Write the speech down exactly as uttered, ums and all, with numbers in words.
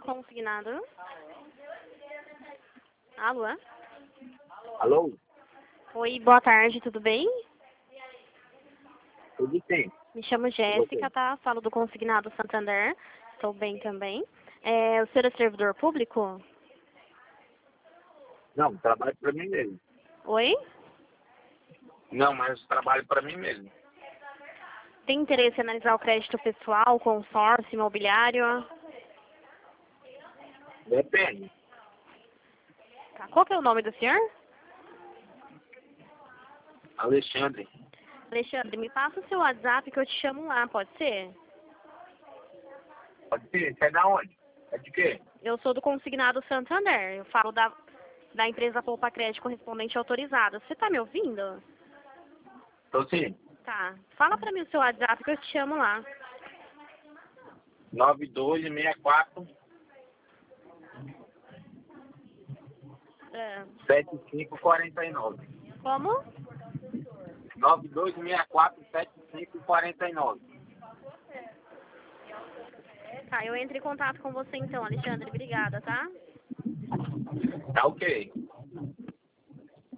consignado. Alô? Alô? Oi, boa tarde, tudo bem? Tudo bem? Me chamo Jéssica, tá? Falo do Consignado Santander. Estou bem também. É, o senhor é servidor público? Não, trabalho para mim mesmo. Oi? Não, mas trabalho para mim mesmo. Tem interesse em analisar o crédito pessoal, consórcio, imobiliário? Depende. Tá. Qual que é o nome do senhor? Alexandre. Alexandre, me passa o seu WhatsApp que eu te chamo lá, pode ser? Pode ser? Você é da onde? É de quê? Eu sou do Consignado Santander. Eu falo da, da empresa Poupa Crédito Correspondente Autorizada. Você tá me ouvindo? Tô sim. Tá. Fala pra mim o seu WhatsApp que eu te chamo lá. nove dois seis quatro É. sete cinco quatro nove. Como? nove dois seis quatro sete cinco quatro nove. Tá, eu entro em contato com você então, Alexandre. Obrigada, tá? Tá ok.